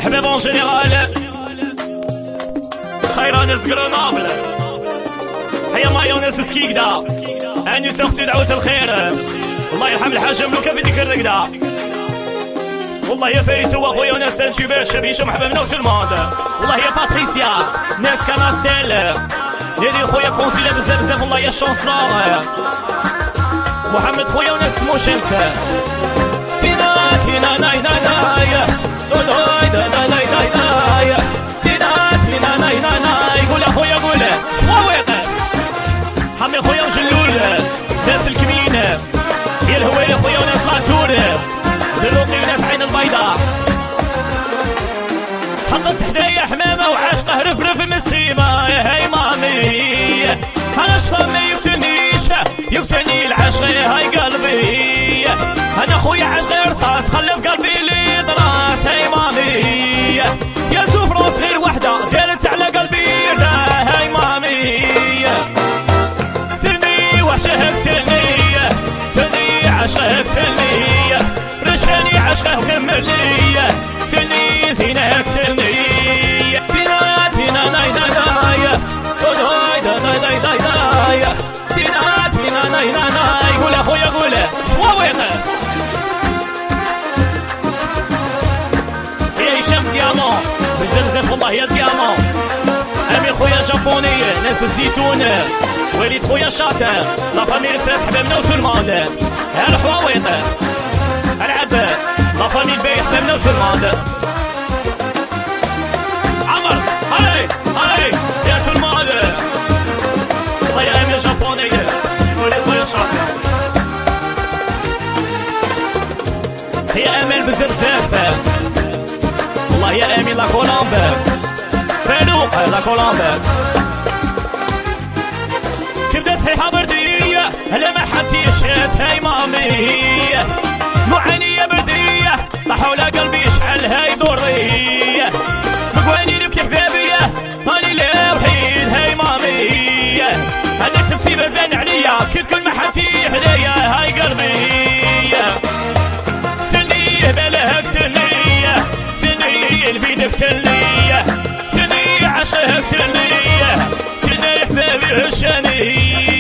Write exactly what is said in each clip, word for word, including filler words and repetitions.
حباب اون جينيرال خيرانس غرونابل هيا مايونيس سكيكدا اني سوختي دعوة الخير الله يرحم الحاج ملوكة في ديك الرقدة والله يا فايتو واخويا وناس تنشيبات شبيشة محبا منا في الموند والله يا باتريسيا ناس كاناستيل ديالي خويا كونسيلا بزاف بزاف والله يا الشونسلور محمد خويا وناس موشنت تينا تينا ناي ناي ناي ناي ناي ناي ناي ناي تينا تينا ناي ناي ناي قول اخويا قول واويق حمي خويا وجلول ناس الكمين يا الهوية خويا وناس لاتور زلوقي وناس عين البيضاء حطت حدايا حمامة وعاشقه رفرف من السيما يا هاي مامي انا شطر ما يفتنيش يفتني العشق يا هاي قلبي انا خويا عشق رصاص خلى في قلبي لي دراس هاي مامي يا سفرة صغير وحدة دارت على قلبي هاي مامي تني وحشة تني تني عشقه تني رشاني عشقه وكملي تني زينك تني تينا تينا ناي ناي ناي داي داي داي داي داي تينا تينا ناي ناي ناي قول اخويا قول واويق يا هشام ديامون بزاف بزاف والله يا ديامون امي خويا جابوني ناس الزيتون وليد خويا شاطر لا فامي الفاس حبابنا وتو الموند هاد حواويط العب لا فامي الباي حبابنا وتو الموند عمر هاي هاي يا تو الموند الله يا امي جابوني وليد خويا شاطر هي امل بزاف بزاف والله يا امي لا كولومب فالو لا كولومب كبدة صحيحة بردية هلا ما حتى يشهد هاي مامي معانية بردية طاحوا قلبي يشعل هاي ضرية مقواني نبكي حبابية ماني لا وحيد هاي مامي هذاك تمسيب بان عليا كنت كل ما حتى هدايا هاي قلبي تني بالك تني تني الفيدك تني تني عشقك تني تني حبابي هشاني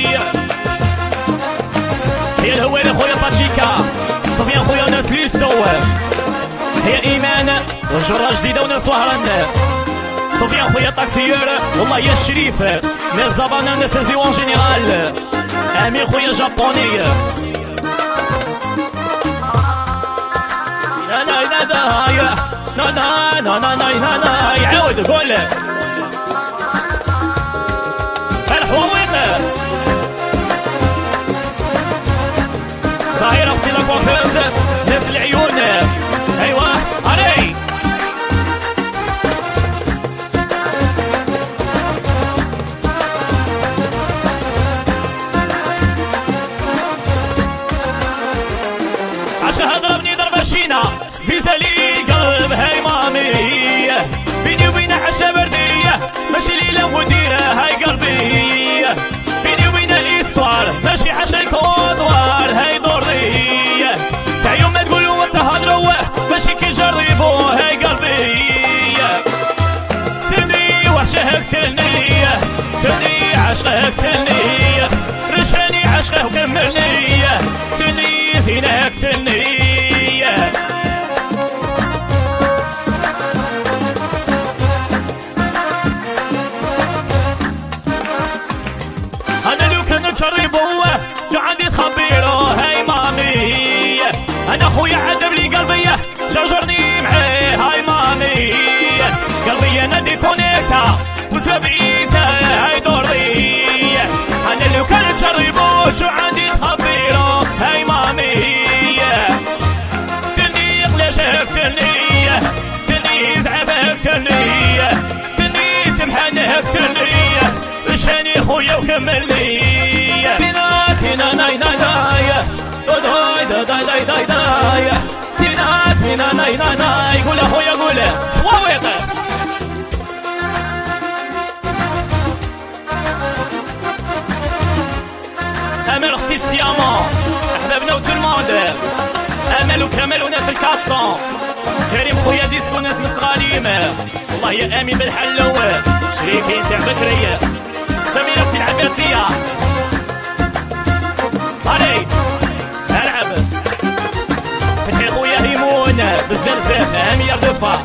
هي الهوية خويا باتشيكا صبيان خويا ناس ليستو هي ايمان والجرة جديدة وناس وهران صبيان خويا طاكسيور والله يا الشريف ناس زبانا ناس زيوان جينيرال امي خويا جابوني لا لا لا لا لا لا لا لا لا لا عاود قول الحواويط ظاهرة اختي لاكوافيرز ناس العيون ايوا هاري عشان ضربني ضربة شينا في زلي قلب هاي مامي بيني وبين عشا بردية ماشي ليلة وديرة هاي قلبي بيني وبين الإسوار ماشي عشا الكودوار هاي ضرية تعيون ما تقولوا وتهضروا ماشي كي جربوا هاي قلبي تني وحشهك تني تني عشقك تني رشاني عشقه وكملني تني زينك تني جربوه جو عندي تخبيره هاي مامي انا خويا عذب لي قلبي جرجرني معاه هاي مامي قلبي انا دي كونيكتا وسبعيته هاي دوري انا لو كان تجربوه جو عندي تخبيره هاي مامي تني قلاشك تني تني زعفك تني تني تمحنك تني رشاني خويا وكملني تينا تينا ناي ناي ناي داي داي داي داي داي تينا تينا ناي ناي ناي قول اخويا قول واويق امل اختي السيامة احبابنا وتو الموند امل وكمال وناس الكاتسون كريم خويا ديسكو ناس مستغاليم والله يا امين بالحلو شريكي تاع بكري سميرة العباسية علي العب فتحي خويا هيمون بالزرزات هاني الضفة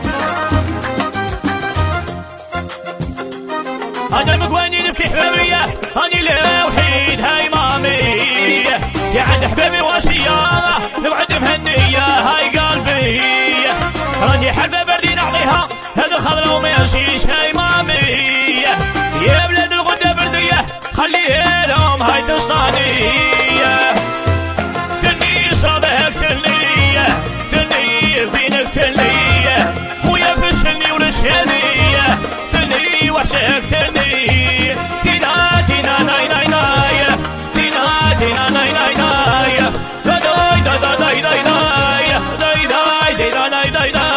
هذا المقوانين بكي حبابية هاني لا وحيد هاي مامي يا عند حبابي واشية نبعد مهنية هاي قلبي هاني حلبة بردي نعطيها هذا خضرا وماشيش هاي مامي يا بلاد الغدة بردية خليها لهم هاي تشطانية تني شربها تنية تني زينك تنية خويا فشلني ورشهنية تني وحشك تني تينا تينا ناي ناي ناي تينا تينا ناي ناي ناي داي داي داي داي داي داي داي داي داي داي داي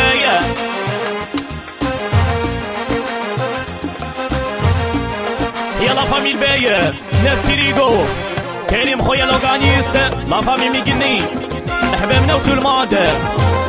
يا لا فامي الباير ناس سيريغو كريم خويا لوغانيست لا فامي ميغني احبابنا وتو المادر